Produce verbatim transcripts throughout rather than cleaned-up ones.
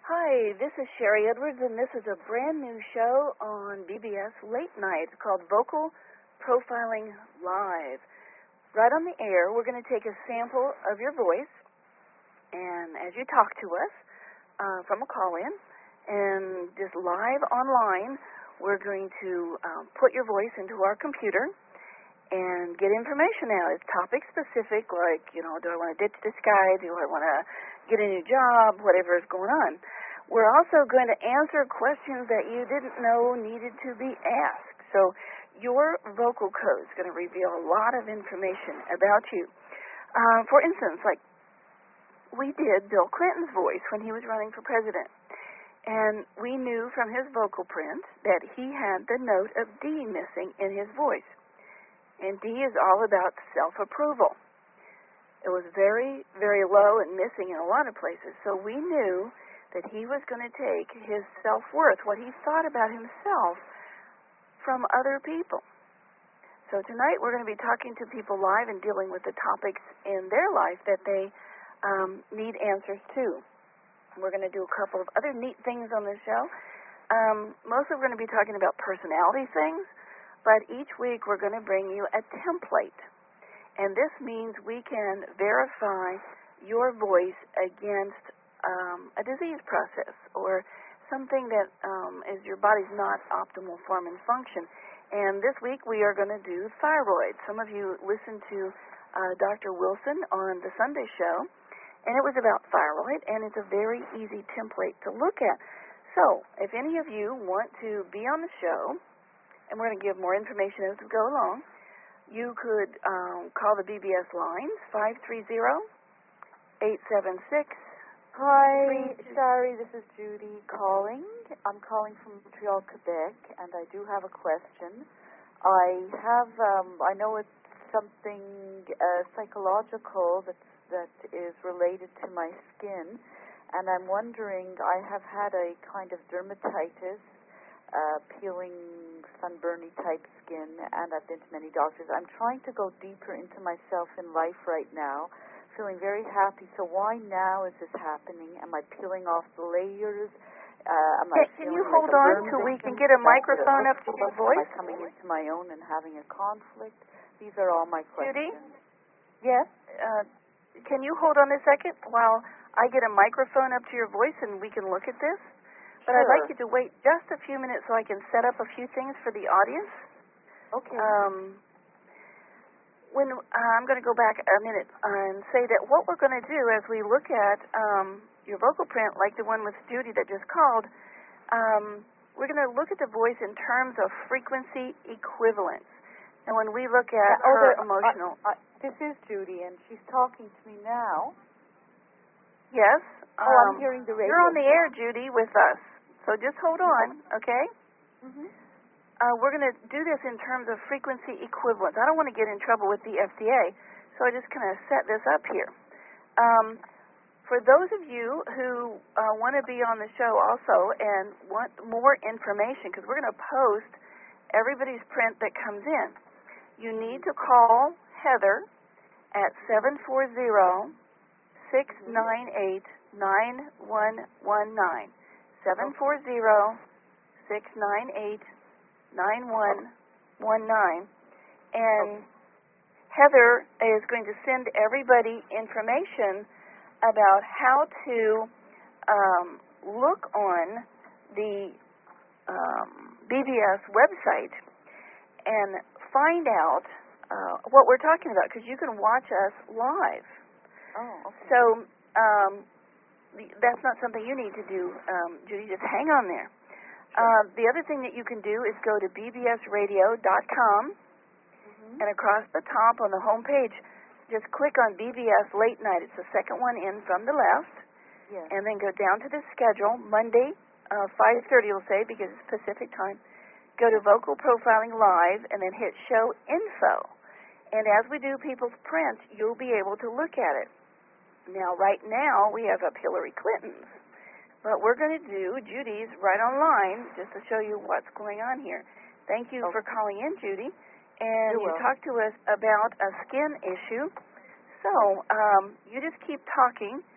Hi, this is Sherry Edwards, and this is a brand new show on B B S Late Night. It's called Vocal Profiling Live. Right on the air, we're going to take a sample of your voice, and as you talk to us uh, from a call-in, and just live online, we're going to um, put your voice into our computer and get information out. It's topic-specific, like, you know, do I want to ditch this guy? Do I want to get a new job? Whatever is going on. We're also going to answer questions that you didn't know needed to be asked. So your vocal code is going to reveal a lot of information about you. Uh, for instance, like we did Bill Clinton's voice when he was running for president. And we knew from his vocal print that he had the note of D missing in his voice. And D is all about self-approval. It was very, very low and missing in a lot of places. So we knew that he was going to take his self-worth, what he thought about himself, from other people. So tonight we're going to be talking to people live and dealing with the topics in their life that they um, need answers to. We're going to do a couple of other neat things on this show. Um, mostly we're going to be talking about personality things, but each week we're going to bring you a template. And this means we can verify your voice against um, a disease process or something that um, is your body's not optimal form and function. And this week we are going to do thyroid. Some of you listened to uh, Doctor Wilson on the Sunday show, and it was about thyroid, and it's a very easy template to look at. So if any of you want to be on the show, and we're going to give more information as we go along, you could um, call the B B S lines, five three zero, eight seven six. Hi, Shari, this is Judy calling. I'm calling from Montreal, Quebec, and I do have a question. I have, um, I know it's something uh, psychological that that is related to my skin, and I'm wondering, I have had a kind of dermatitis, uh, peeling, sunburny type skin, and I've been to many doctors. I'm trying to go deeper into myself in life right now, feeling very happy. So why now is this happening? Am I peeling off the layers? Uh, am I Can feeling you like hold a on burn till we victim? can get a That's microphone it. up to your Am voice? I coming into my own and having a conflict? These are all my questions. Judy? Yes? Uh, can you hold on a second while I get a microphone up to your voice and we can look at this? But Sure. I'd like you to wait just a few minutes so I can set up a few things for the audience. Okay. Um, when uh, I'm going to go back a minute and say that what we're going to do as we look at um, your vocal print, like the one with Judy that just called, um, we're going to look at the voice in terms of frequency equivalence. And when we look at oh, her there, emotional... I, I, this is Judy, and she's talking to me now. Yes? Oh, Um, I'm hearing the radio. you're on the air, Judy, with us. So just hold on, okay? Mm-hmm. Uh, we're going to do this in terms of frequency equivalence. I don't want to get in trouble with the F D A, so I just kind of set this up here. Um, for those of you who uh, want to be on the show also and want more information, because we're going to post everybody's print that comes in, you need to call Heather at seven four zero, six nine eight, nine one one nine. seven four zero, six nine eight, nine one one nine. And okay. Heather is going to send everybody information about how to um, look on the um, B B S website and find out uh, what we're talking about, because you can watch us live. Oh, okay. So um, that's not something you need to do, um, Judy. Just hang on there. Uh, the other thing that you can do is go to b b s radio dot com, mm-hmm. and across the top on the home page, just click on B B S Late Night. It's the second one in from the left. Yes. And then go down to the schedule. Monday, uh, five thirty will say, because it's Pacific time. Go to Vocal Profiling Live and then hit Show Info. And as we do people's prints, you'll be able to look at it. Now, right now, we have up Hillary Clinton's. But we're going to do Judy's right online just to show you what's going on here. Thank you okay. for calling in, Judy. And You're you welcome. talked to us about a skin issue. So um, you just keep talking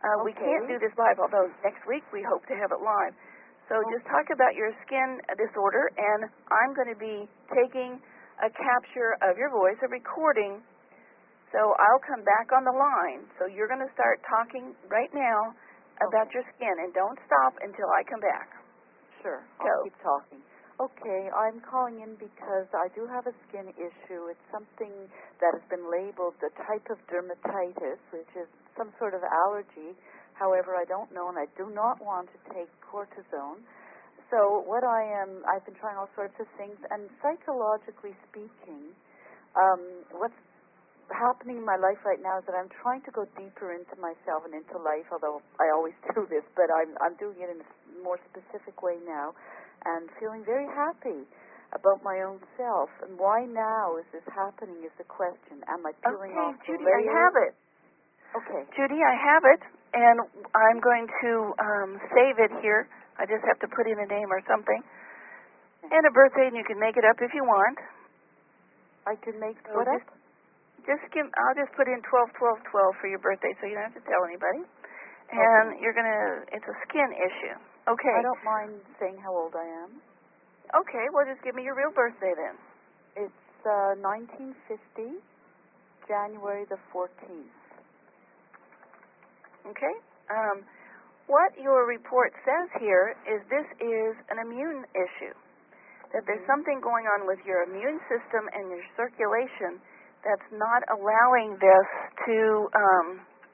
Uh, we Okay. can't do this live, although next week we hope to have it live. So Okay. just talk about your skin disorder, and I'm going to be taking a capture of your voice, a recording. So I'll come back on the line. So you're going to start talking right now about Okay. your skin, and don't stop until I come back. Sure. Go. I'll keep talking. Okay, I'm calling in because I do have a skin issue. It's something that has been labeled the type of dermatitis, which is some sort of allergy. However, I don't know, and I do not want to take cortisone. So what I am, I've been trying all sorts of things, and psychologically speaking, um, what's happening in my life right now is that I'm trying to go deeper into myself and into life, although I always do this, but I'm, I'm doing it in a more specific way now, and feeling very happy about my own self. And why now is this happening is the question. Am I peeling Okay, off the Judy, I layer? have it. Okay. Judy, I have it, and I'm going to um, save it here. I just have to put in a name or something. And a birthday, and you can make it up if you want. I can make So what just, up? just give, I'll just put in twelve, twelve, twelve for your birthday, so you don't have to tell anybody. And Okay. you're going to, it's a skin issue. Okay. I don't mind saying how old I am. Okay, well, just give me your real birthday then. It's uh, nineteen fifty, January the fourteenth. Okay? Um, what your report says here is this is an immune issue, that there's Mm-hmm. something going on with your immune system and your circulation that's not allowing this to um,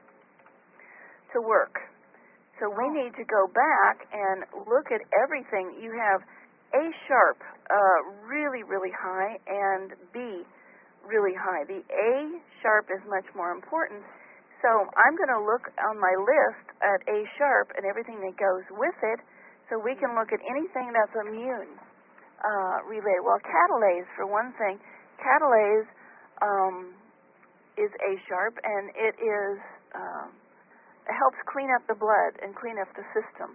to work. So we Oh. need to go back and look at everything. You have A sharp uh, really, really high, and B really high. The A sharp is much more important. So I'm going to look on my list at A sharp and everything that goes with it, so we can look at anything that's immune uh, related. Well, catalase, for one thing, catalase um, is A sharp, and it is um, it helps clean up the blood and clean up the system.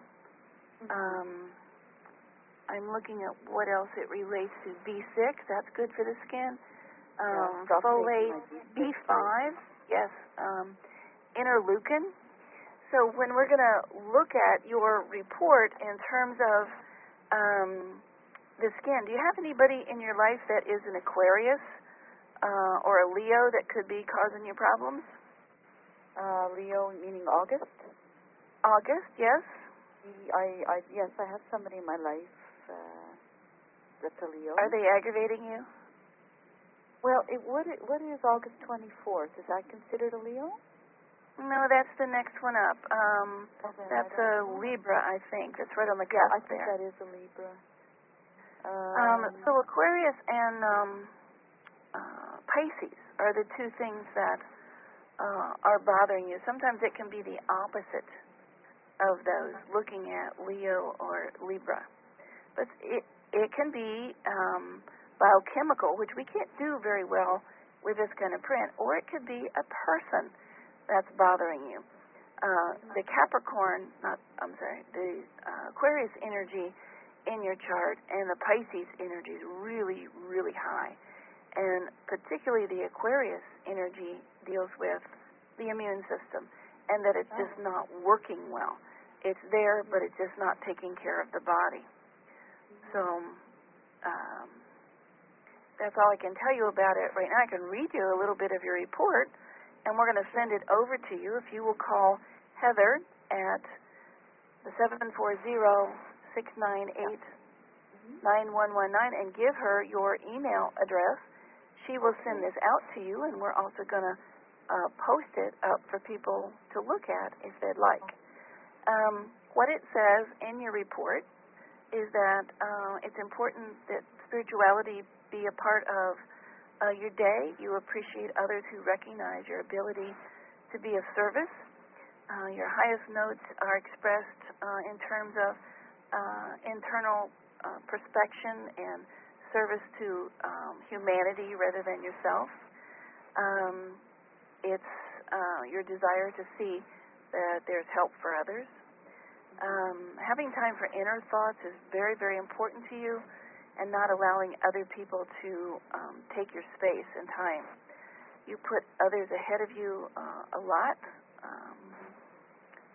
Um, I'm looking at what else it relates to. B six, that's good for the skin. Um, Yeah, folate, B five, yes. Um, interleukin. So when we're going to look at your report in terms of um, the skin, do you have anybody in your life that is an Aquarius uh, or a Leo that could be causing you problems? Uh, Leo, meaning August? August, yes. I, I, yes, I have somebody in my life uh, that's a Leo. Are they aggravating you? Well, it would. What is August twenty-fourth? Is that considered a Leo? No, that's the next one up. Um, Okay, that's a Libra, I think. That's right on the Yeah, cusp I think there. that is a Libra. Um, Um, so Aquarius and um, uh, Pisces are the two things that uh, are bothering you. Sometimes it can be the opposite of those, looking at Leo or Libra. But it it can be um, biochemical, which we can't do very well with this kind of print, or it could be a person that's bothering you. Uh, the Capricorn, not I'm sorry, the uh, Aquarius energy in your chart and the Pisces energy is really, really high. And particularly the Aquarius energy deals with the immune system and that it's just not working well. It's there, but it's just not taking care of the body. So um, that's all I can tell you about it right now. I can read you a little bit of your report, and we're going to send it over to you. If you will call Heather at the seven four zero, six nine eight, nine one one nine and give her your email address, she will send this out to you, and we're also going to uh, post it up for people to look at if they'd like. Um, what it says in your report is that uh, it's important that spirituality be a part of uh, your day. You appreciate others who recognize your ability to be of service. Uh, your highest notes are expressed uh, in terms of uh, internal uh, perspection and service to um, humanity rather than yourself. Um, it's uh, your desire to see that there's help for others. Um, having time for inner thoughts is very, very important to you, and not allowing other people to um, take your space and time. You put others ahead of you uh, a lot. Um,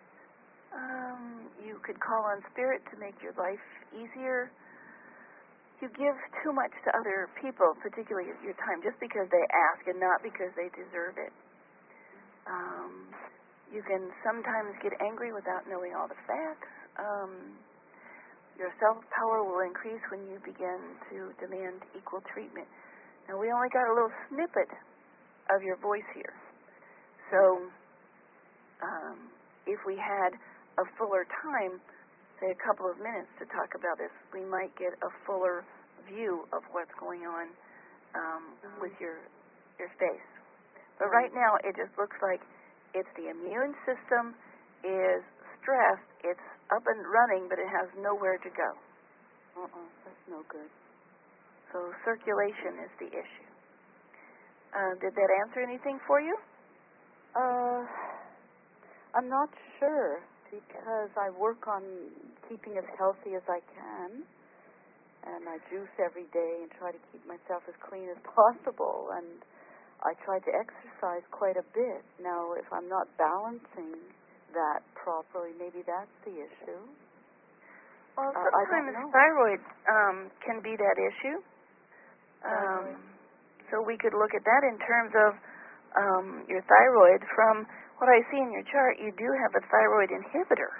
Um, you could call on spirit to make your life easier. You give too much to other people, particularly your time, just because they ask and not because they deserve it. Um, you can sometimes get angry without knowing all the facts. Um, your self-power will increase when you begin to demand equal treatment. Now, we only got a little snippet of your voice here. So, um, if we had a fuller time, say a couple of minutes to talk about this, we might get a fuller view of what's going on um, mm-hmm. with your your face. But right now, it just looks like it's the immune system is stressed. It's up and running, but it has nowhere to go. Uh-uh, that's no good. So circulation is the issue. Uh, did that answer anything for you? Uh, I'm not sure, because I work on keeping as healthy as I can, and I juice every day and try to keep myself as clean as possible, and I try to exercise quite a bit. Now, if I'm not balancing that properly, maybe that's the issue. Well, uh, sometimes thyroid um, can be that issue. Um, so we could look at that in terms of um, your thyroid. From what I see in your chart, you do have a thyroid inhibitor.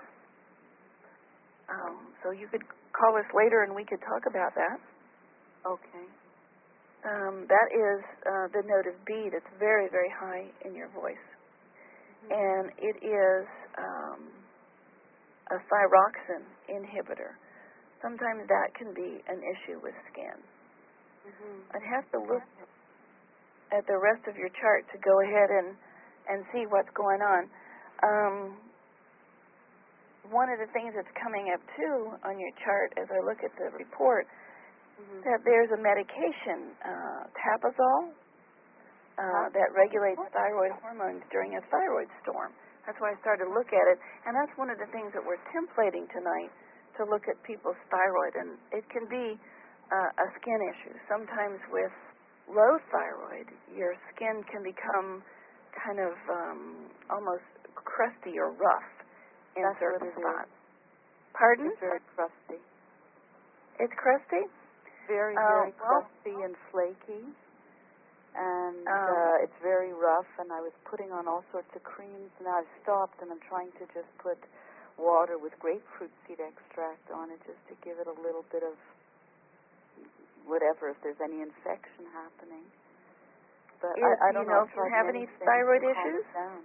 Um, so you could call us later and we could talk about that. Okay. Um, that is uh, the note of B that's very, very high in your voice. Mm-hmm. And it is um, a thyroxine inhibitor. Sometimes that can be an issue with skin. Mm-hmm. I'd have to look at the rest of your chart to go ahead and, and see what's going on. Um, one of the things that's coming up, too, on your chart as I look at the report, mm-hmm. that there's a medication, uh, Tapazole, uh, that regulates thyroid hormones during a thyroid storm. That's why I started to look at it. And that's one of the things that we're templating tonight, to look at people's thyroid. And it can be uh, a skin issue. Sometimes with low thyroid, your skin can become kind of um, almost crusty or rough in That's certain what it spots. Is. Pardon? It's very crusty. It's crusty? Very, uh, very crusty well, and flaky. And um, uh, it's very rough, and I was putting on all sorts of creams, and I've stopped, and I'm trying to just put water with grapefruit seed extract on it, just to give it a little bit of whatever, if there's any infection happening. But Is, I, I do don't you know, know if you have any thyroid issues?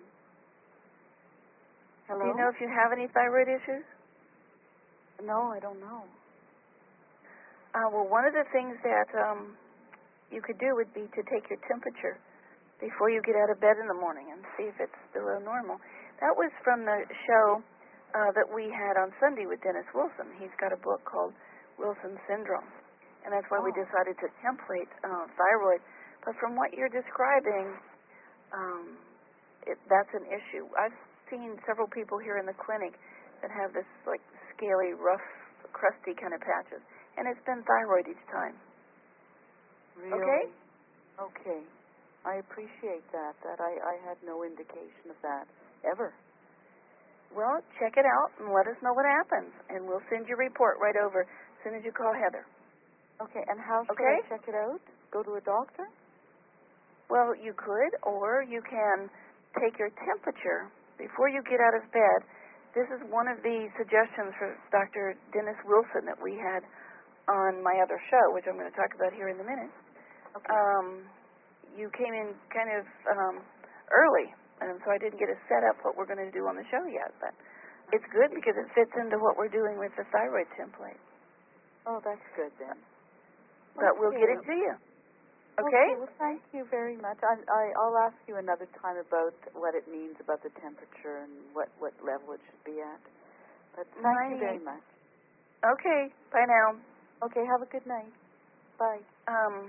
Hello? Do you know if you have any thyroid issues? No, I don't know. Uh, well, one of the things that um, you could do would be to take your temperature before you get out of bed in the morning and see if it's still normal. That was from the show uh, that we had on Sunday with Dennis Wilson. He's got a book called Wilson Syndrome, and that's why oh. we decided to template uh, thyroid. But from what you're describing, um, it, that's an issue. I've seen several people here in the clinic that have this like scaly, rough, crusty kind of patches, and it's been thyroid each time. Really? Okay? Okay. I appreciate that. That I, I had no indication of that ever. Well, check it out and let us know what happens, and we'll send you a report right over as soon as you call Heather. Okay, and how should okay? I check it out? Go to a doctor? Well, you could, or you can take your temperature before you get out of bed. This is one of the suggestions for Doctor Dennis Wilson that we had on my other show, which I'm going to talk about here in a minute. Okay. Um, you came in kind of um, early, and so I didn't get to set up what we're going to do on the show yet. But it's good because it fits into what we're doing with the thyroid template. Oh, that's good then. But okay. we'll get it to you. Okay? Okay, well, thank you very much. I, I, I'll ask you another time about what it means about the temperature and what, what level it should be at. But thank ninety-eight. You very much. Okay, bye now. Okay, have a good night. Bye. Um,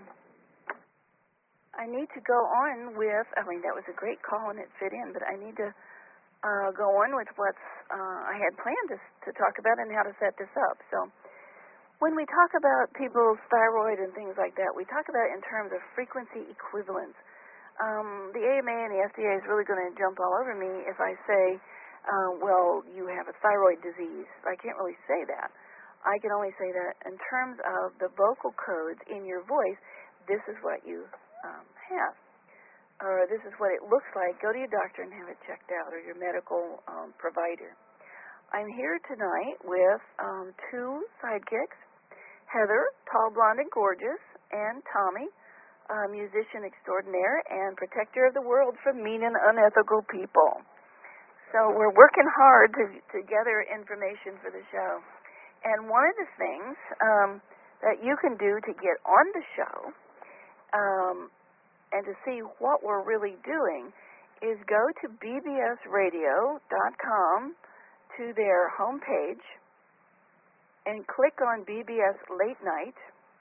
I need to go on with, I mean, that was a great call and it fit in, but I need to uh, go on with what uh, I had planned to, to talk about and how to set this up. So when we talk about people's thyroid and things like that, we talk about it in terms of frequency equivalence. Um, the A M A and the F D A is really going to jump all over me if I say uh, well, you have a thyroid disease. I can't really say that. I can only say that in terms of the vocal codes in your voice, this is what you um, have, or this is what it looks like. Go to your doctor and have it checked out, or your medical um, provider. I'm here tonight with um, two sidekicks, Heather, tall, blonde, and gorgeous, and Tommy, uh, musician extraordinaire and protector of the world from mean and unethical people. So we're working hard to, to gather information for the show. And one of the things um, that you can do to get on the show um, and to see what we're really doing is go to b b s radio dot com to their homepage and click on B B S Late Night.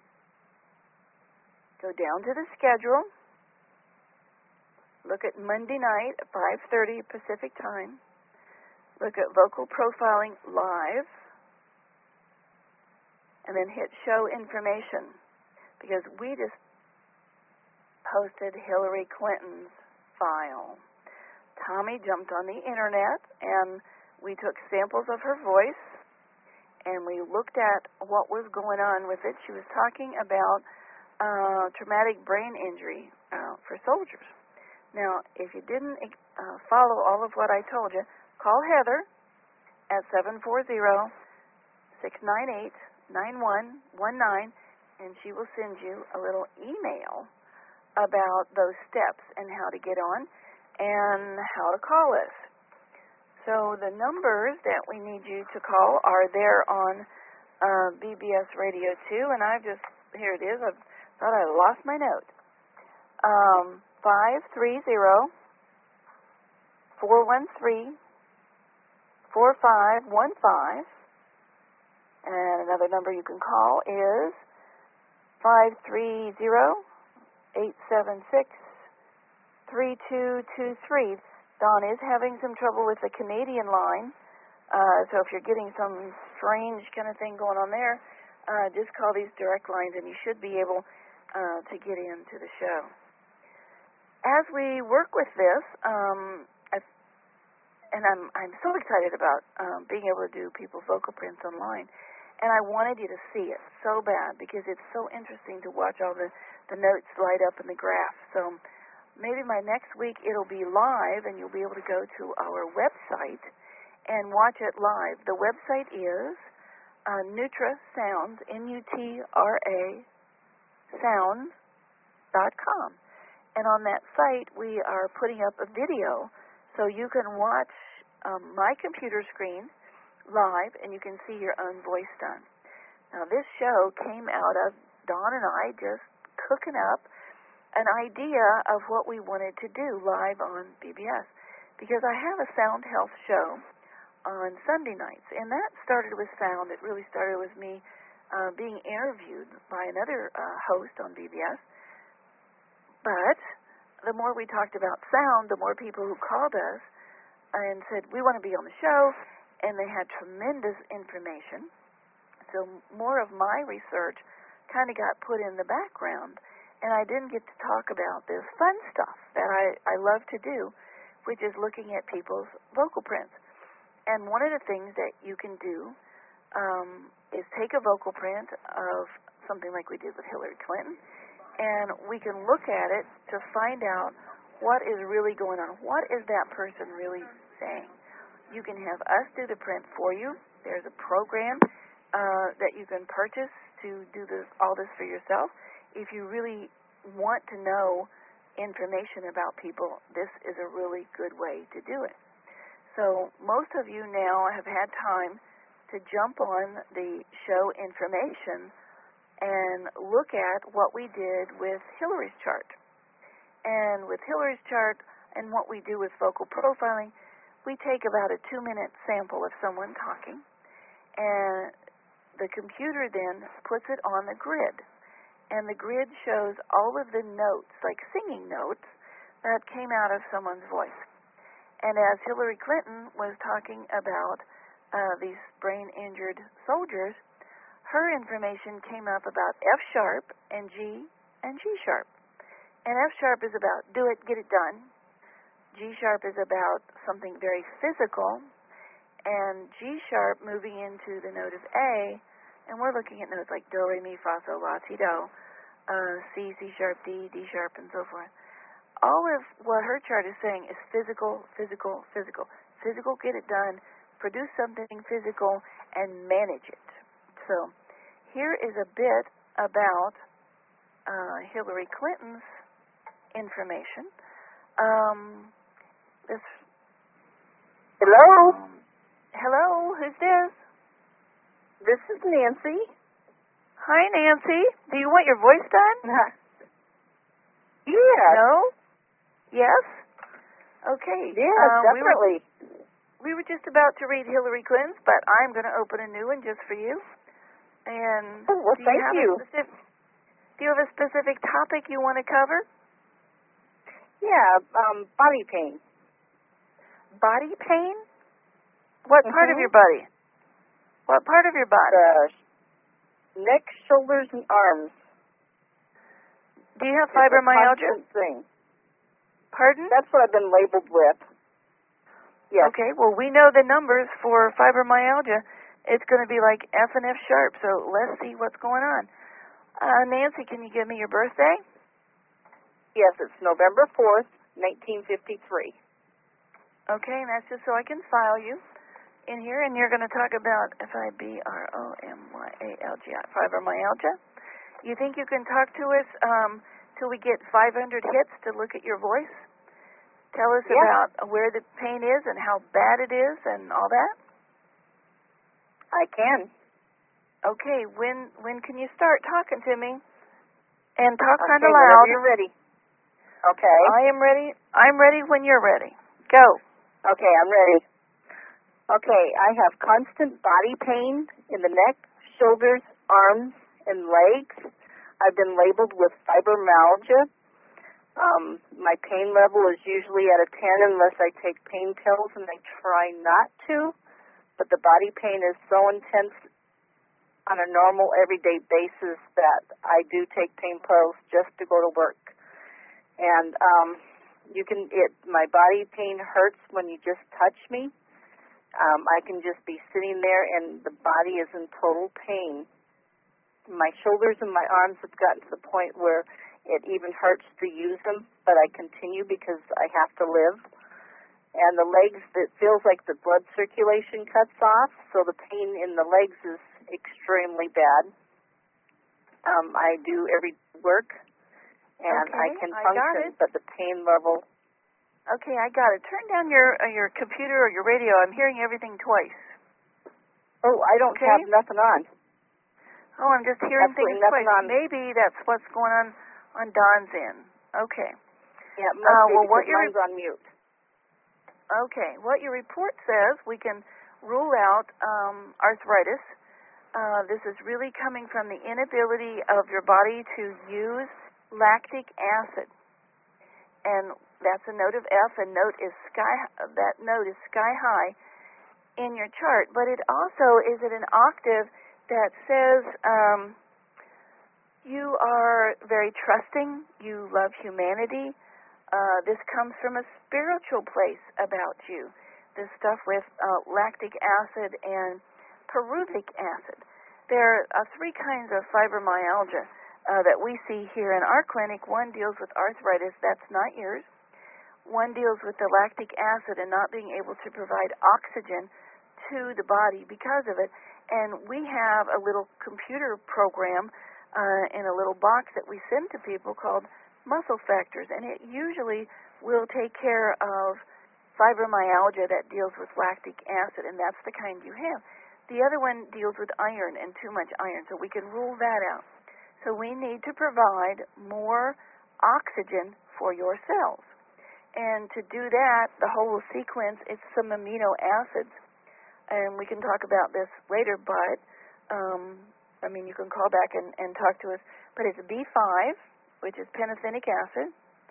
Go down to the schedule. Look at Monday night at five thirty Pacific Time. Look at Vocal Profiling Live. And then hit Show Information, because we just posted Hillary Clinton's file. Tommy jumped on the internet, and we took samples of her voice, and we looked at what was going on with it. She was talking about uh, traumatic brain injury uh, for soldiers. Now, if you didn't uh, follow all of what I told you, call Heather at seven four zero, six nine eight, nine one one nine, and she will send you a little email about those steps and how to get on and how to call us. So the numbers that we need you to call are there on uh, B B S Radio two, and I've just, here it is, I thought I lost my note. Um, five three zero, four one three, four five one five. And another number you can call is five three zero, eight seven six, three two two three. Don is having some trouble with the Canadian line, uh, so if you're getting some strange kind of thing going on there, uh, just call these direct lines and you should be able uh, to get into the show. As we work with this, um, I've, and I'm, I'm so excited about um, being able to do people's vocal prints online. And I wanted you to see it so bad because it's so interesting to watch all the, the notes light up in the graph. So maybe by next week it'll be live and you'll be able to go to our website and watch it live. The website is uh, Nutra Sounds, N U T R A, sounds dot com. And on that site we are putting up a video so you can watch um, my computer screen live, and you can see your own voice done. Now, this show came out of Dawn and I just cooking up an idea of what we wanted to do live on B B S, because I have a sound health show on Sunday nights, and that started with sound. It really started with me uh, being interviewed by another uh, host on B B S, but the more we talked about sound, the more people who called us and said, we want to be on the show, and they had tremendous information. So more of my research kind of got put in the background, and I didn't get to talk about this fun stuff that I, I love to do, which is looking at people's vocal prints. And one of the things that you can do um, is take a vocal print of something like we did with Hillary Clinton, and we can look at it to find out what is really going on. What is that person really saying? You can have us do the print for you. There's a program uh, that you can purchase to do this, all this for yourself. If you really want to know information about people, this is a really good way to do it. So most of you now have had time to jump on the show information and look at what we did with Hillary's chart. And with Hillary's chart and what we do with vocal profiling, we take about a two-minute sample of someone talking, and the computer then puts it on the grid. And the grid shows all of the notes, like singing notes, that came out of someone's voice. And as Hillary Clinton was talking about uh, these brain-injured soldiers, her information came up about F-sharp and G and G-sharp. And F-sharp is about do it, get it done. G-sharp is about something very physical, and G-sharp moving into the note of A, and we're looking at notes like do, re, mi, fa, sol, la, si, do, uh, C, C-sharp, D, D-sharp, and so forth. All of what her chart is saying is physical, physical, physical. Physical, get it done, produce something physical, and manage it. So here is a bit about uh, Hillary Clinton's information. Um, this. Hello? Um, hello, who's this? This is Nancy. Hi, Nancy. Do you want your voice done? Yes. No? Yes? Okay. Yes, um, definitely. We were, we were just about to read Hillary Clinton's, but I'm going to open a new one just for you. And oh, well, do you thank have you. A specific, do you have a specific topic you want to cover? Yeah, um, body pain. Body pain? What mm-hmm. part of your body? What part of your body? The neck, shoulders, and arms. Do you have fibromyalgia? It's a constant thing. Pardon? That's what I've been labeled with. Yes. Okay, well, we know the numbers for fibromyalgia. It's going to be like F and F sharp, so let's see what's going on. Uh, Nancy, can you give me your birthday? Yes, it's November fourth, nineteen fifty-three. Okay, and that's just so I can file you in here, and you're going to talk about F I B R O M Y A L G I, fibromyalgia. You think you can talk to us um, till we get five hundred hits to look at your voice? Tell us yeah. about where the pain is and how bad it is and all that? I can. Okay, when when can you start talking to me? And talk okay, kind of whenever loud. you're ready. Okay. I am ready. I'm ready when you're ready. Go. Okay, I'm ready. Okay, I have constant body pain in the neck, shoulders, arms, and legs. I've been labeled with fibromyalgia. Um, my pain level is usually at a ten unless I take pain pills, and I try not to. But the body pain is so intense on a normal, everyday basis that I do take pain pills just to go to work. And um, you can, it, my body pain hurts when you just touch me. Um, I can just be sitting there, and the body is in total pain. My shoulders and my arms have gotten to the point where it even hurts to use them, but I continue because I have to live. And the legs, it feels like the blood circulation cuts off, so the pain in the legs is extremely bad. Um, I do every work, and okay, I can I function, but the pain level. Okay, I got it. Turn down your uh, your computer or your radio. I'm hearing everything twice. Oh, I don't okay? have nothing on. Oh, I'm just hearing Absolutely things twice. On. Maybe that's what's going on on Don's end. Okay. Yeah, it must uh, be well, because what your mine's on mute. Okay, what your report says, we can rule out um, arthritis. Uh, this is really coming from the inability of your body to use lactic acid, and that's a note of F. And note is sky. That note is sky high in your chart, but it also is at an octave that says um, you are very trusting. You love humanity. Uh, this comes from a spiritual place about you. This stuff with uh, lactic acid and pyruvic acid. There are three kinds of fibromyalgia uh, that we see here in our clinic. One deals with arthritis. That's not yours. One deals with the lactic acid and not being able to provide oxygen to the body because of it. And we have a little computer program uh, in a little box that we send to people called Muscle Factors, and it usually will take care of fibromyalgia that deals with lactic acid, and that's the kind you have. The other one deals with iron and too much iron, so we can rule that out. So we need to provide more oxygen for your cells. And to do that, the whole sequence, it's some amino acids, and we can talk about this later, but, um, I mean, you can call back and, and talk to us, but it's B five, which is pantothenic acid,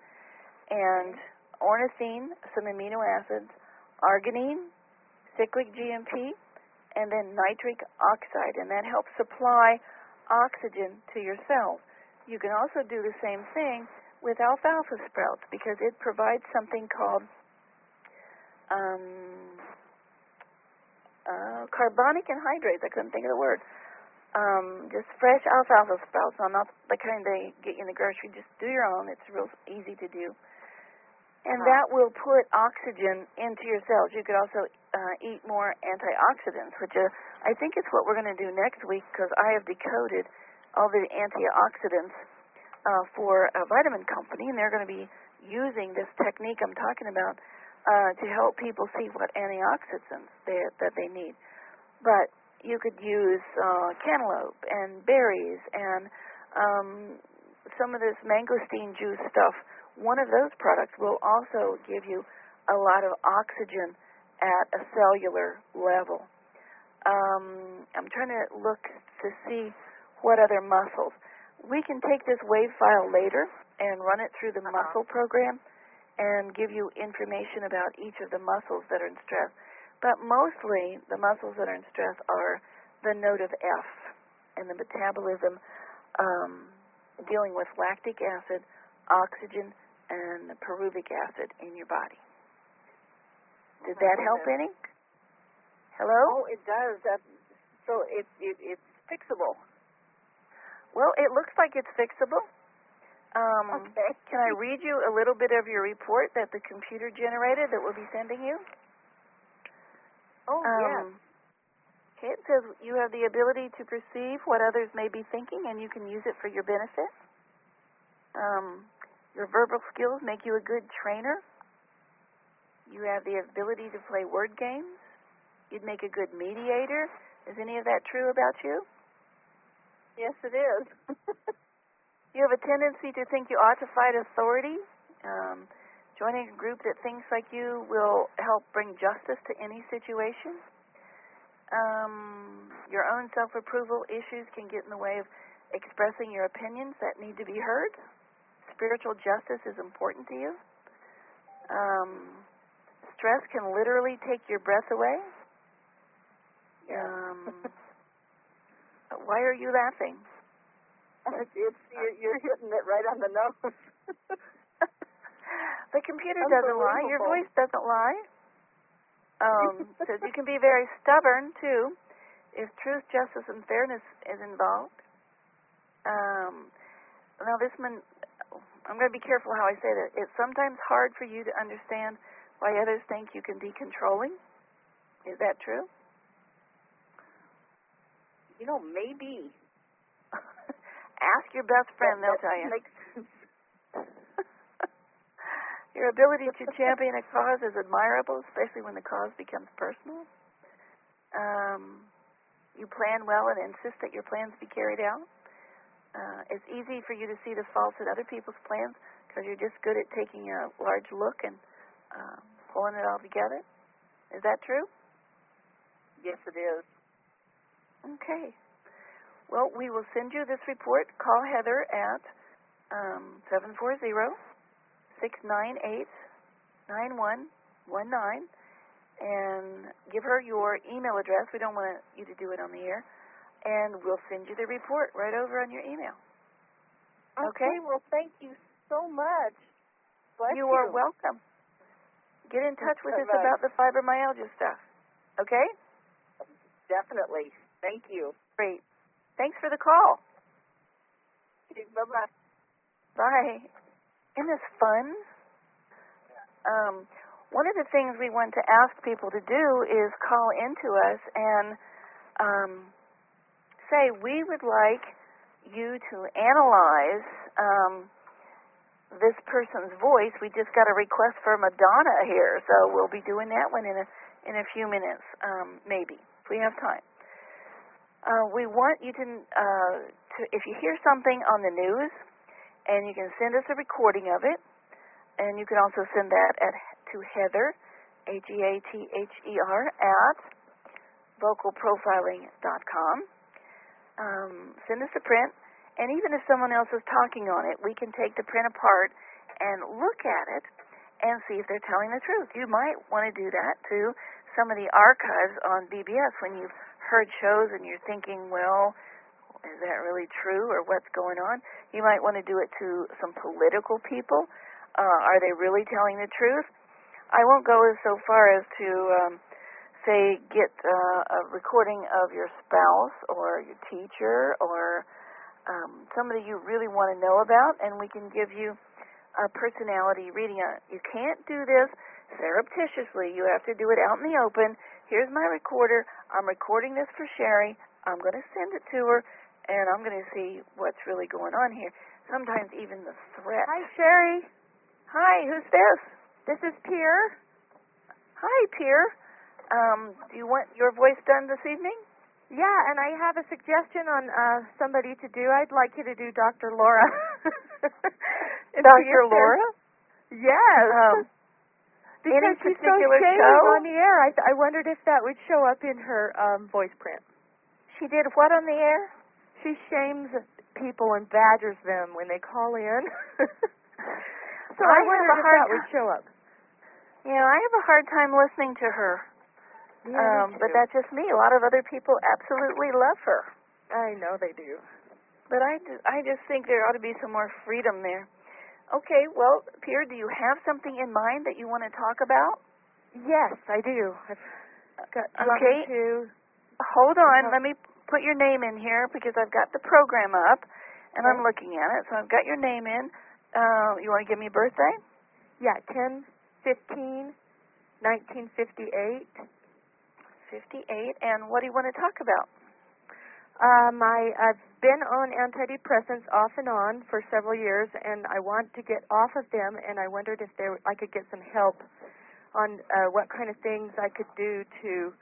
and ornithine, some amino acids, arginine, cyclic G M P, and then nitric oxide, and that helps supply oxygen to your cells. You can also do the same thing with alfalfa sprouts because it provides something called um, uh, carbonic anhydrase. I couldn't think of the word. Um, just fresh alfalfa sprouts. I'm not the kind they get you in the grocery. Just do your own. It's real easy to do. And Uh-huh. that will put oxygen into your cells. You could also uh, eat more antioxidants, which uh, I think is what we're going to do next week because I have decoded all the antioxidants uh, for a vitamin company, and they're going to be using this technique I'm talking about uh, to help people see what antioxidants they, that they need. But you could use uh, cantaloupe and berries and um, some of this mangosteen juice stuff. One of those products will also give you a lot of oxygen at a cellular level. Um, I'm trying to look to see what other muscles. We can take this wave file later and run it through the Uh-huh. muscle program and give you information about each of the muscles that are in stress. But mostly, the muscles that are in stress are the node of F and the metabolism um, dealing with lactic acid, oxygen, and pyruvic acid in your body. Did that help any? Hello? Oh, it does. That, so it, it it's fixable. Well, it looks like it's fixable. Um, Okay. Can I read you a little bit of your report that the computer generated that we'll be sending you? Oh, yes. Um, okay, it says you have the ability to perceive what others may be thinking, and you can use it for your benefit. Um, your verbal skills make you a good trainer. You have the ability to play word games. You'd make a good mediator. Is any of that true about you? Yes, it is. You have a tendency to think you ought to fight authority. Um, joining a group that thinks like you will help bring justice to any situation. Um, your own self-approval issues can get in the way of expressing your opinions that need to be heard. Spiritual justice is important to you. Um, stress can literally take your breath away. Um, why are you laughing? it's, it's you're, you're hitting it right on the nose. The computer doesn't lie. Your voice doesn't lie. Um, says you can be very stubborn, too, if truth, justice, and fairness is involved. Um, now, this one, I'm going to be careful how I say that. It's sometimes hard for you to understand why others think you can be controlling. Is that true? You know, maybe. Ask your best friend, that, they'll tell you. Makes sense. Your ability to champion a cause is admirable, especially when the cause becomes personal. Um, you plan well and insist that your plans be carried out. Uh, it's easy for you to see the faults in other people's plans because you're just good at taking a large look and uh, pulling it all together. Is that true? Yes, it is. Okay. Well, we will send you this report. Call Heather at um, seven four zero, six nine eight, nine one one nine and give her your email address. We don't want you to do it on the air. And we'll send you the report right over on your email. Okay, Okay? well, thank you so much. Bless you you. are welcome. Get in touch with us Bye-bye. about the fibromyalgia stuff. Okay? Definitely. Thank you. Great. Thanks for the call. Bye-bye. Bye. Isn't this fun? Um, one of the things we want to ask people to do is call into us and um, say, we would like you to analyze um, this person's voice. We just got a request for Madonna here, so we'll be doing that one in a, in a few minutes, um, maybe, if we have time. Uh, we want you to, uh, to, if you hear something on the news, and you can send us a recording of it, and you can also send that at, to Heather, H E A T H E R, at vocal profiling dot com. Um, send us a print, and even if someone else is talking on it, we can take the print apart and look at it and see if they're telling the truth. You might want to do that to some of the archives on B B S when you've heard shows and you're thinking, well, is that really true or what's going on? You might want to do it to some political people. Uh, are they really telling the truth? I won't go as so far as to um, say get uh, a recording of your spouse or your teacher or um, somebody you really want to know about, and we can give you a personality reading on it. You can't do this surreptitiously. You have to do it out in the open. Here's my recorder. I'm recording this for Sherry. I'm going to send it to her, and I'm going to see what's really going on here. Sometimes even the threat. Hi, Sherry. Hi, who's this? This is Pierre. Hi, Pierre. Um, do you want your voice done this evening? Yeah, and I have a suggestion on uh, somebody to do. I'd like you to do Doctor Laura. Doctor Laura? Yes. Um, because any she's particular so show? on the air. I, th- I wondered if that would show up in her um, voice print. She did what on the air? She shames people and badgers them when they call in. So I, I wondered have a if hard that would show up. You know, I have a hard time listening to her. Yeah, um, me but too. that's just me. A lot of other people absolutely love her. I know they do. But I, ju- I just think there ought to be some more freedom there. Okay, well, Pierre, do you have something in mind that you want to talk about? Yes, I do. I've got Okay. to. Hold on. Uh-huh. Let me put your name in here because I've got the program up, and Okay. I'm looking at it. So I've got your name in. Uh, you want to give me a birthday? Yeah, ten fifteen nineteen fifty-eight. fifty-eight. And what do you want to talk about? Um, I, I've been on antidepressants off and on for several years, and I want to get off of them, and I wondered if there I could get some help on uh, what kind of things I could do to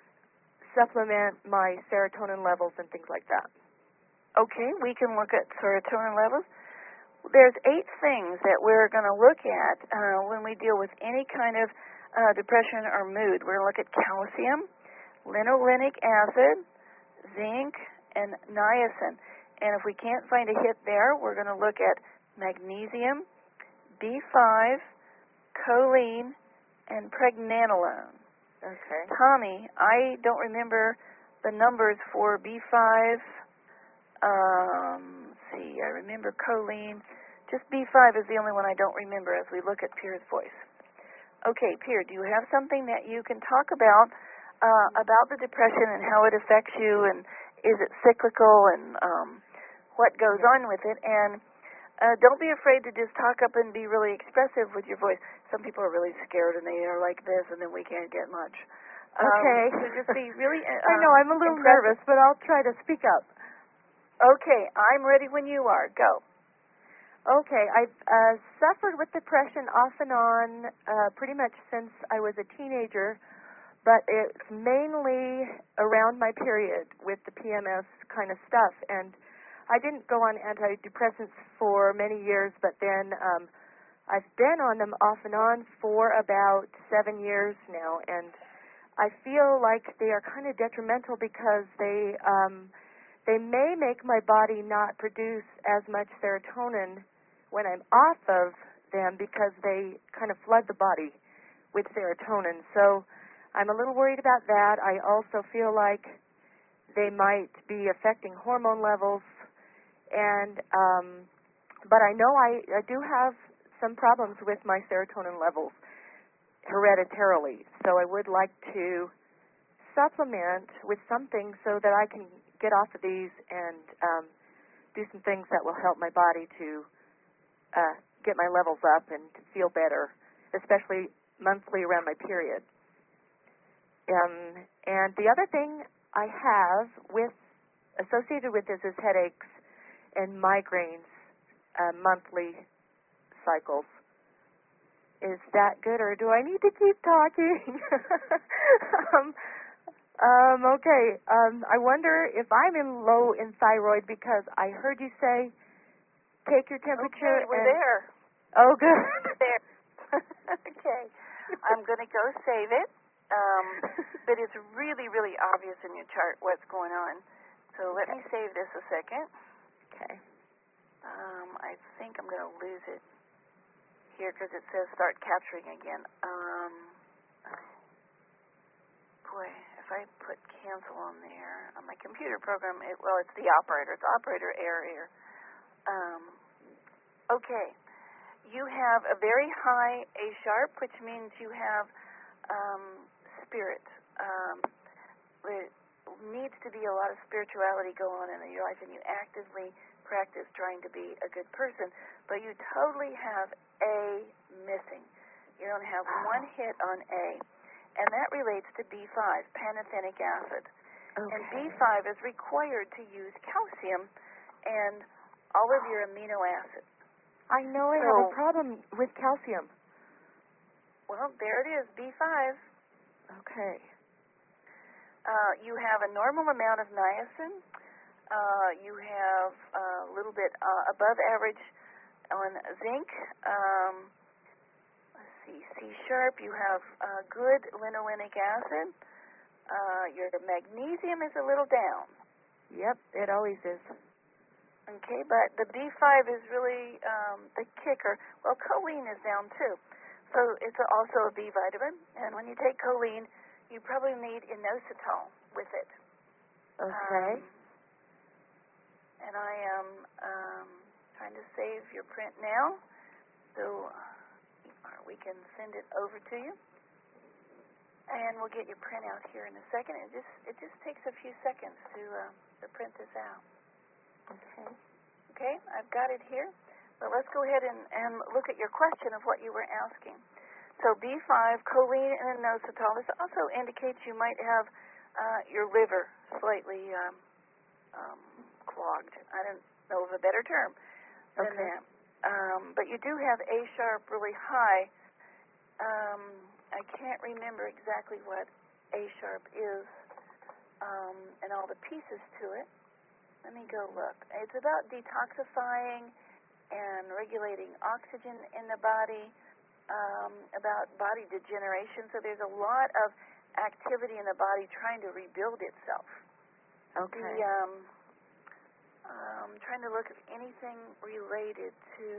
supplement my serotonin levels and things like that. Okay, we can look at serotonin levels. There's eight things that we're going to look at uh, when we deal with any kind of uh, depression or mood. We're going to look at calcium, linolenic acid, zinc, and niacin. And if we can't find a hit there, we're going to look at magnesium, B five, choline, and pregnenolone. Okay. Tommy, I don't remember the numbers for B five. Um, let's see, I remember choline. Just B five is the only one I don't remember as we look at Pierre's voice. Okay, Pierre, do you have something that you can talk about uh, about the depression and how it affects you, and is it cyclical, and um, what goes on with it? And uh, don't be afraid to just talk up and be really expressive with your voice. Some people are really scared and they are like this, and then we can't get much. Okay. Um, so just be really. Uh, I know I'm a little impressive. nervous, but I'll try to speak up. Okay, I'm ready when you are. Go. Okay, I've uh, suffered with depression off and on uh, pretty much since I was a teenager, but it's mainly around my period with the P M S kind of stuff. And I didn't go on antidepressants for many years, but then um, I've been on them off and on for about seven years now, and I feel like they are kind of detrimental because they um, they may make my body not produce as much serotonin when I'm off of them because they kind of flood the body with serotonin. So I'm a little worried about that. I also feel like they might be affecting hormone levels, and um, but I know I, I do have some problems with my serotonin levels hereditarily. So I would like to supplement with something so that I can get off of these and um, do some things that will help my body to uh, get my levels up and to feel better, especially monthly around my period. Um, and the other thing I have with associated with this is headaches and migraines, uh, monthly cycles. Is that good, or do I need to keep talking? um, um, okay. Um, I wonder if I'm in low in thyroid because I heard you say take your temperature. Okay, we're and, there. Oh, good. We're there. Okay. I'm going to go save it. Um, but it's really, really obvious in your chart what's going on. So let Okay. me save this a second. Okay. Um, I think I'm going to lose it here because it says start capturing again. Um, boy, if I put cancel on there on my computer program, it, well, it's the operator. It's operator error here. Um, okay. you have a very high A sharp, which means you have um, spirit. Um, there needs to be a lot of spirituality going on in your life, and you actively practice trying to be a good person, but you totally have A missing. You don't have one hit on A, and that relates to B five, pantothenic acid. Okay. And B five is required to use calcium and all of your amino acids. I know I So, have a problem with calcium. Well, there it is, B five. Okay. Uh, you have a normal amount of niacin. Uh, you have a little bit uh, above average on zinc. Um, let's see, C sharp. You have uh, good linolenic acid. Uh, your magnesium is a little down. Yep, it always is. Okay, but the B five is really um, the kicker. Well, choline is down too. So it's also a B vitamin. And when you take choline, you probably need inositol with it. Okay. Um, and I am um, trying to save your print now, so we can send it over to you. And we'll get your print out here in a second. It just it just takes a few seconds to uh, to print this out. Okay. Okay, I've got it here. But let's go ahead and, and look at your question of what you were asking. So B five, choline, and inositol. This also indicates you might have uh, your liver slightly um, um, clogged. I don't know of a better term than Okay. that. Um, but you do have A sharp really high. Um, I can't remember exactly what A sharp is um, and all the pieces to it. Let me go look. It's about detoxifying and regulating oxygen in the body, um, about body degeneration. So there's a lot of activity in the body trying to rebuild itself. Okay. The, um, um, trying to look at anything related to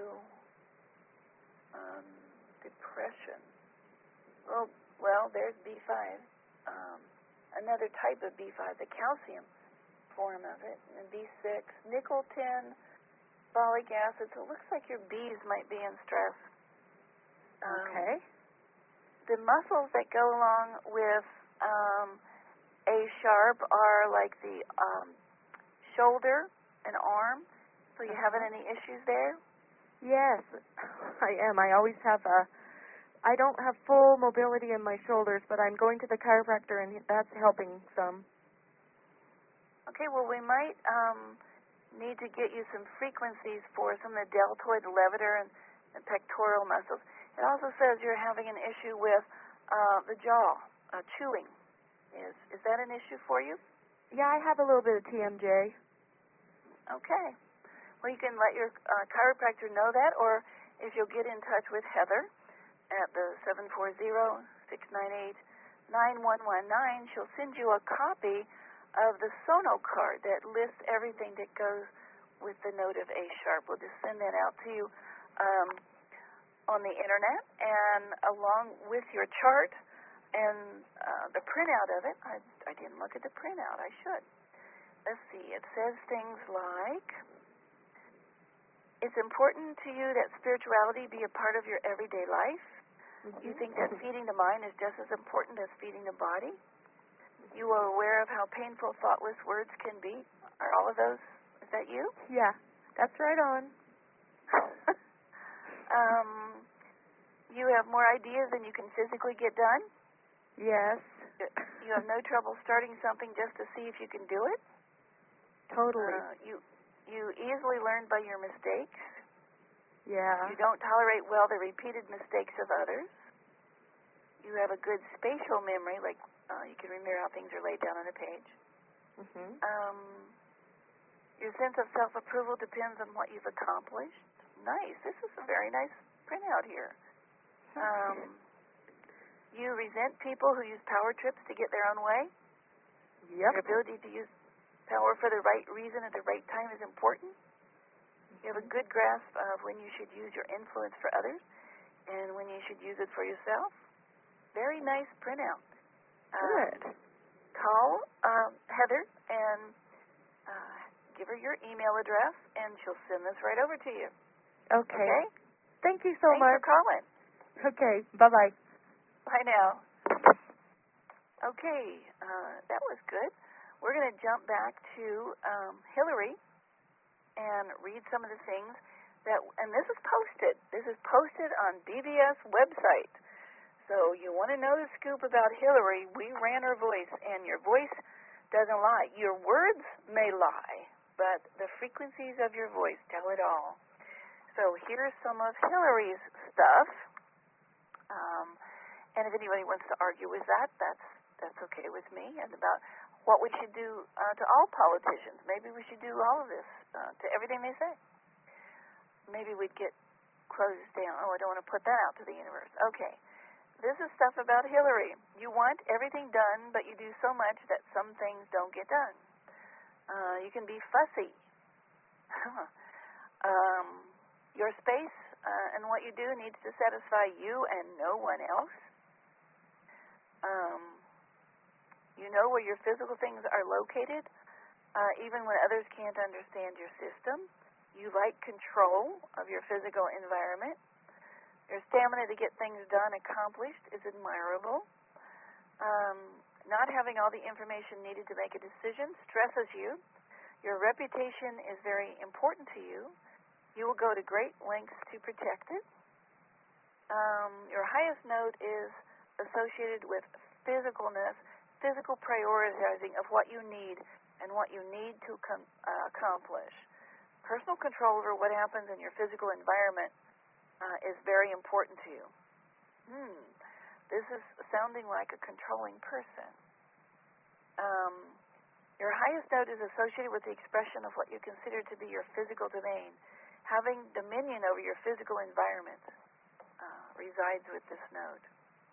um, depression. Well, well, there's B five. Um, another type of B five, the calcium form of it, and B six, nickel, tin, folic acid. So it looks like your B's might be in stress. Um, Okay. The muscles that go along with um, A sharp are like the um, shoulder and arm. So you Uh-huh. having any issues there? Yes, I am. I always have a. I don't have full mobility in my shoulders, but I'm going to the chiropractor, and that's helping some. Okay, well, we might um, need to get you some frequencies for some of the deltoid, levator, and, and pectoral muscles. It also says you're having an issue with uh, the jaw, uh, chewing. Is is that an issue for you? Yeah, I have a little bit of T M J. Okay. Well, you can let your uh, chiropractor know that, or if you'll get in touch with Heather at the seven four zero, six nine eight, nine one one nine, she'll send you a copy of the Sono card that lists everything that goes with the note of A sharp. We'll just send that out to you um, on the internet, and along with your chart and uh, the printout of it. I, I didn't look at the printout. I should. Let's see. It says things like, it's important to you that spirituality be a part of your everyday life. Mm-hmm. You think that feeding the mind is just as important as feeding the body. You are aware of how painful thoughtless words can be. Are all of those, is that you? Yeah, that's right on. um, you have more ideas than you can physically get done. Yes. You have no trouble starting something just to see if you can do it. Totally. Uh, you you easily learn by your mistakes. Yeah. You don't tolerate well the repeated mistakes of others. You have a good spatial memory, like uh, you can remember how things are laid down on a page. Mhm. Um, your sense of self-approval depends on what you've accomplished. Nice. This is a very nice printout here. Um, you resent people who use power trips to get their own way. Yep. Your ability to use power for the right reason at the right time is important. You have a good grasp of when you should use your influence for others and when you should use it for yourself. Very nice printout. Good. Um, call um, Heather and uh, give her your email address, and she'll send this right over to you. Okay. Okay? Thank you so Thanks much. for calling. Okay, bye-bye. Bye now. Okay, uh, that was good. We're going to jump back to um, Hillary and read some of the things that, and this is posted. This is posted on B B S website. So you want to know the scoop about Hillary, we ran her voice, and your voice doesn't lie. Your words may lie, but the frequencies of your voice tell it all. So here's some of Hillary's stuff. Um, and if anybody wants to argue with that, that's that's okay with me. And about what we should do uh, to all politicians. Maybe we should do all of this uh, to everything they say. Maybe we'd get closed down. Oh, I don't want to put that out to the universe. Okay. This is stuff about Hillary. You want everything done, but you do so much that some things don't get done. Uh, you can be fussy. um, your space uh, and what you do needs to satisfy you and no one else. Um, you know where your physical things are located, uh, even when others can't understand your system. You like control of your physical environment. Your stamina to get things done, accomplished, is admirable. Um, not having all the information needed to make a decision stresses you. Your reputation is very important to you. You will go to great lengths to protect it. Um, your highest note is associated with physicalness, physical prioritizing of what you need and what you need to com- uh, accomplish. Personal control over what happens in your physical environment Uh, is very important to you. Hmm. This is sounding like a controlling person. Um, your highest note is associated with the expression of what you consider to be your physical domain. Having dominion over your physical environment uh, resides with this note.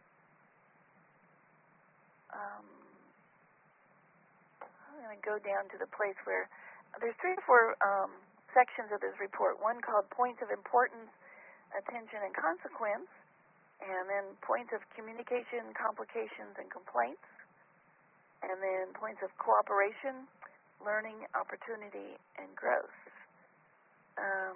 Um, I'm going to go down to the place where there's three or four um, sections of this report. One called Points of Importance, Attention and Consequence, and then points of communication, complications, and complaints, and then points of cooperation, learning, opportunity, and growth. Um,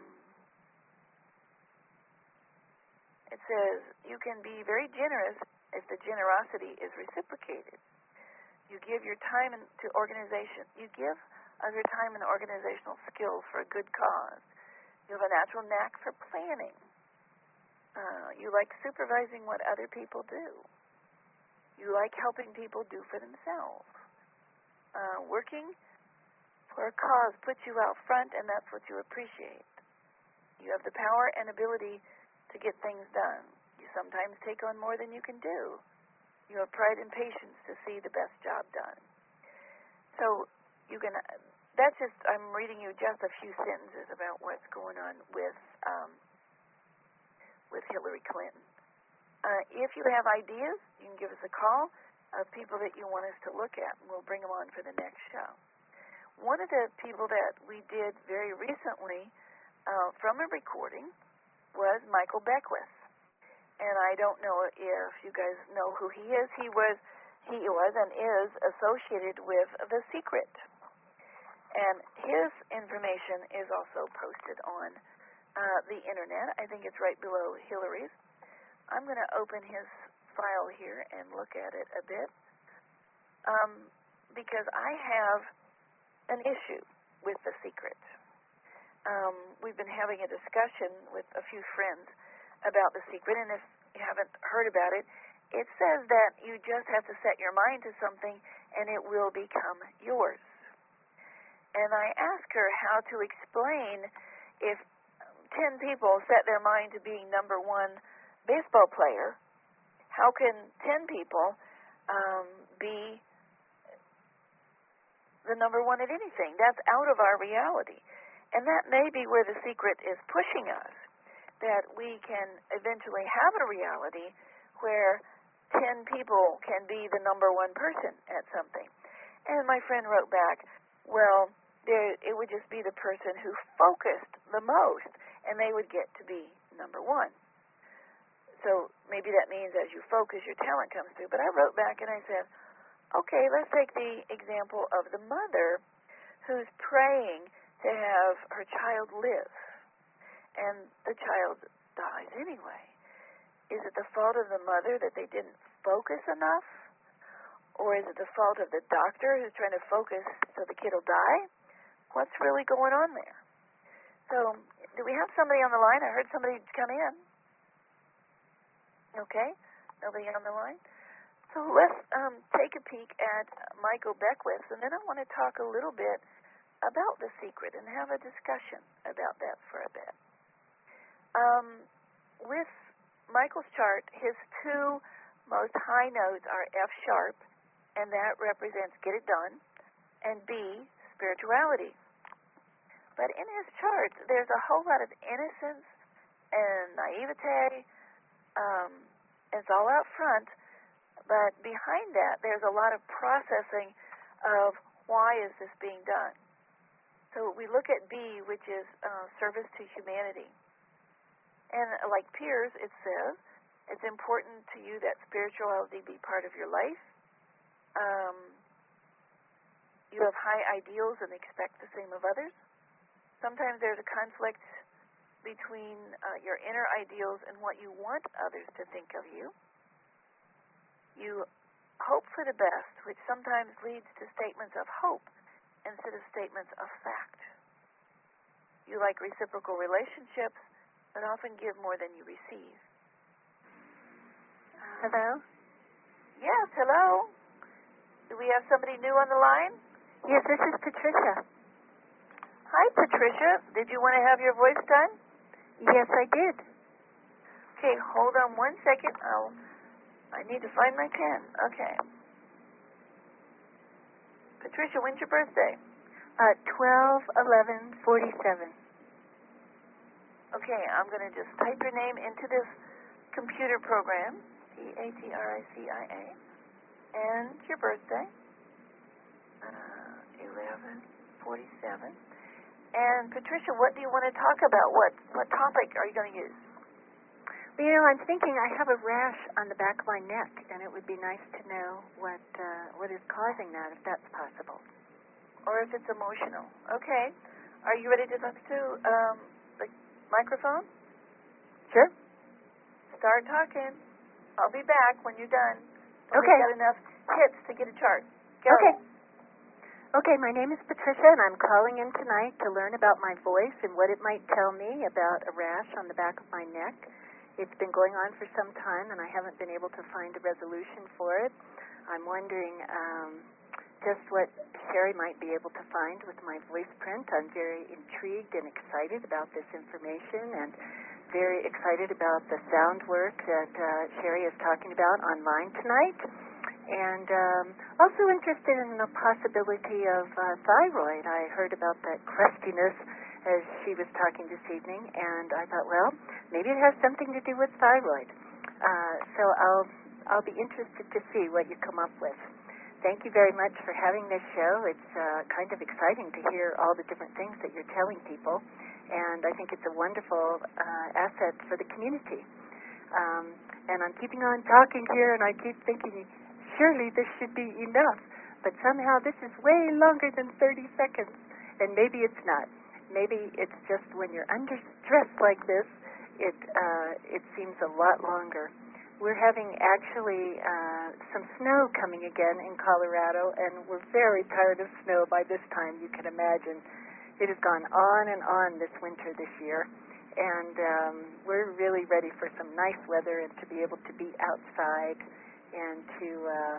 it says you can be very generous if the generosity is reciprocated. You give your time to organization. You give of your time and organizational skills for a good cause. You have a natural knack for planning. Uh, you like supervising what other people do. You like helping people do for themselves. Uh, working for a cause puts you out front, and that's what you appreciate. You have the power and ability to get things done. You sometimes take on more than you can do. You have pride and patience to see the best job done. So you can, that's just, I'm reading you just a few sentences about what's going on with um, with Hillary Clinton. Uh, if you have ideas, you can give us a call of people that you want us to look at, and we'll bring them on for the next show. One of the people that we did very recently uh, from a recording was Michael Beckwith. And I don't know if you guys know who he is. He was, he was and is associated with The Secret. And his information is also posted on Uh, the internet. I think it's right below Hillary's. I'm going to open his file here and look at it a bit um, because I have an issue with The Secret. Um, we've been having a discussion with a few friends about The Secret, and if you haven't heard about it, it says that you just have to set your mind to something and it will become yours. And I asked her how to explain if ten people set their mind to being number one baseball player, how can ten people um, be the number one at anything? That's out of our reality. And that may be where The Secret is pushing us, that we can eventually have a reality where ten people can be the number one person at something. And my friend wrote back, well, there, it would just be the person who focused the most, and they would get to be number one. So maybe that means as you focus, your talent comes through. But I wrote back and I said, okay, let's take the example of the mother who's praying to have her child live. And the child dies anyway? Is it the fault of the mother that they didn't focus enough? Or is it the fault of the doctor who's trying to focus so the kid will die? What's really going on there? So, do we have somebody on the line? I heard somebody come in. Okay, nobody on the line. So let's um, take a peek at Michael Beckwith, and then I want to talk a little bit about The Secret and have a discussion about that for a bit. Um, with Michael's chart, his two most high notes are F sharp, and that represents get it done, and B, spirituality. But in his chart, there's a whole lot of innocence and naivete. Um, it's all out front, but behind that, there's a lot of processing of why is this being done. So we look at B, which is uh, service to humanity. And like Piers, it says, it's important to you that spirituality be part of your life. Um, you have high ideals and expect the same of others. Sometimes there's a conflict between uh, your inner ideals and what you want others to think of you. You hope for the best, which sometimes leads to statements of hope instead of statements of fact. You like reciprocal relationships, but often give more than you receive. Hello? Yes, hello. Do we have somebody new on the line? Yes, this is Patricia. Hi, Patricia. Did you want to have your voice done? Yes, I did. Okay, hold on one second. I'll, I need to find my pen. Okay. Patricia, when's your birthday? Uh, twelve eleven forty-seven. Okay, I'm going to just type your name into this computer program, P A T R I C I A, and your birthday, uh, eleven forty-seven. And Patricia, what do you want to talk about? What what topic are you going to use? Well, you know, I'm thinking I have a rash on the back of my neck, and it would be nice to know what uh, what is causing that, if that's possible. Or if it's emotional. Okay. Are you ready to talk to um, the microphone? Sure. Start talking. I'll be back when you're done. Okay. We've got enough hits to get a chart. Go. Okay. Okay, my name is Patricia, and I'm calling in tonight to learn about my voice and what it might tell me about a rash on the back of my neck. It's been going on for some time, and I haven't been able to find a resolution for it. I'm wondering um, just what Sherry might be able to find with my voice print. I'm very intrigued and excited about this information, and very excited about the sound work that uh, Sherry is talking about online tonight. And um, also interested in the possibility of uh, thyroid. I heard about that crustiness as she was talking this evening, and I thought, well, maybe it has something to do with thyroid. Uh, so I'll I'll be interested to see what you come up with. Thank you very much for having this show. It's uh, kind of exciting to hear all the different things that you're telling people, and I think it's a wonderful uh, asset for the community. Um, and I'm keeping on talking here, and I keep thinking, surely this should be enough, but somehow this is way longer than thirty seconds, and maybe it's not. Maybe it's just when you're under stress like this, it uh, it seems a lot longer. We're having actually uh, some snow coming again in Colorado, and we're very tired of snow by this time, you can imagine. It has gone on and on this winter this year, and um, we're really ready for some nice weather and to be able to be outside and to uh,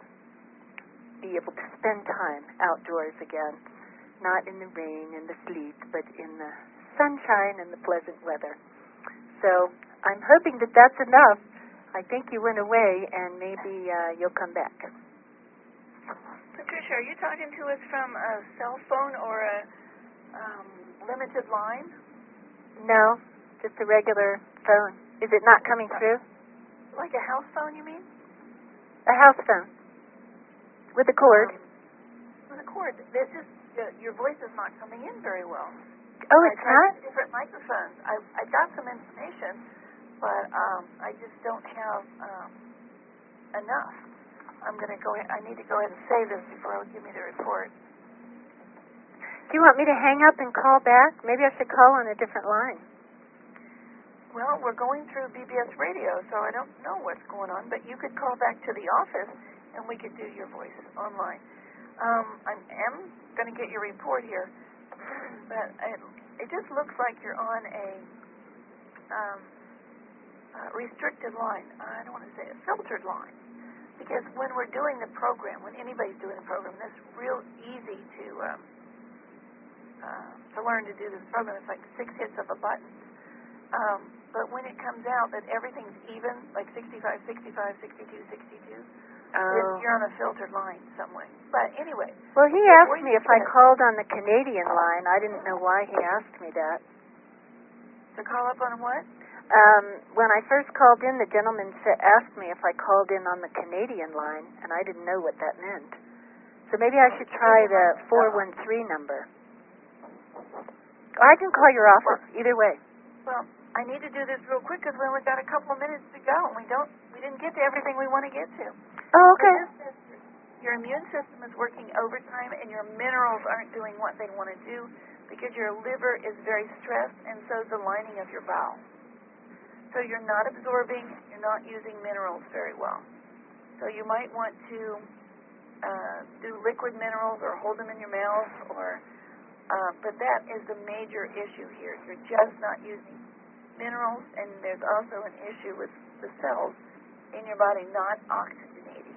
be able to spend time outdoors again, not in the rain and the sleet, but in the sunshine and the pleasant weather. So I'm hoping that that's enough. I think you went away, and maybe uh, you'll come back. Patricia, are you talking to us from a cell phone or a um, limited line? No, just a regular phone. Is it not coming through? Like a house phone, you mean? A house phone. With a cord. Um, with a cord. This is, uh, your voice is not coming in very well. Oh, I it's tried not? different microphones. I I got some information, but um, I just don't have um, enough. I'm going to go ahead. I need to go ahead and save this before I'll give me the report. Do you want me to hang up and call back? Maybe I should call on a different line. Well, we're going through B B S radio, so I don't know what's going on, but you could call back to the office and we could do your voice online. Um, I am going to get your report here, but it, it just looks like you're on a um, uh, restricted line. I don't want to say a filtered line, because when we're doing the program, when anybody's doing a program, that's real easy to um, uh, to learn to do this program. It's like six hits of a button. Um, but when it comes out that everything's even, like sixty-five, sixty-five, sixty-two, sixty-two, then Oh. you're on a filtered line some way. But anyway. Well, he the asked voice me if I said- called on the Canadian line. I didn't know why he asked me that. To call up on what? Um, when I first called in, the gentleman sa- asked me if I called in on the Canadian line, and I didn't know what that meant. So maybe I should try the four one three number. I can call your office, either way. Well, I need to do this real quick because we only got a couple of minutes to go, and we don't, we didn't get to everything we want to get to. Oh, okay. So this is, your immune system is working overtime, and your minerals aren't doing what they want to do because your liver is very stressed, and so is the lining of your bowel. So you're not absorbing, you're not using minerals very well. So you might want to uh, do liquid minerals or hold them in your mouth, or uh, but that is the major issue here. You're just not using minerals, and there's also an issue with the cells in your body not oxygenating.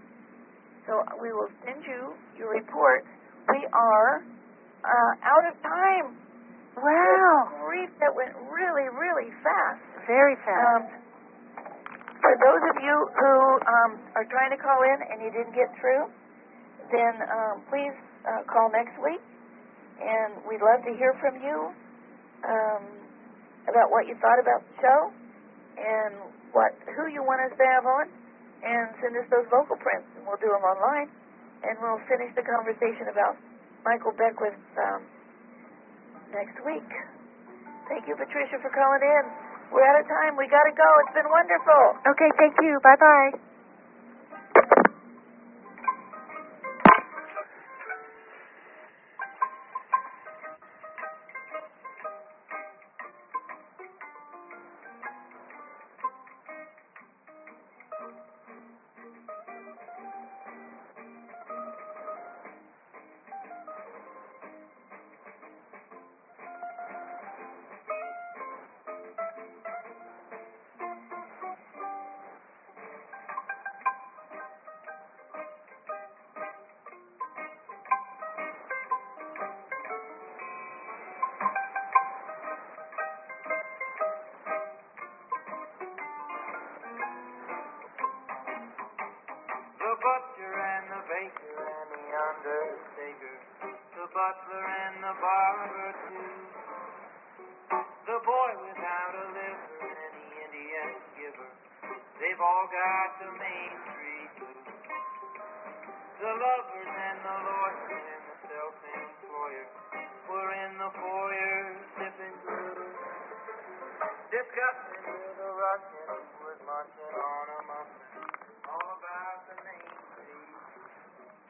So we will send you your report. We are uh, out of time. Wow. Good grief, that went really, really fast. Very fast. Um, for those of you who um, are trying to call in and you didn't get through, then um, please uh, call next week, and we'd love to hear from you um, about what you thought about the show and what who you want us to have on, and send us those vocal prints, and we'll do them online, and we'll finish the conversation about Michael Beckwith um, next week. Thank you, Patricia, for calling in. We're out of time. We got to go. It's been wonderful. Okay, thank you. Bye-bye. The butcher and the baker and the undertaker, the butler and the barber too, the boy without a liver and the Indian giver, they've all got the Main Street blues. The lovers and the lawyer and the self-employer were in the foyer sipping glue, discussing with a Russian who was munching on a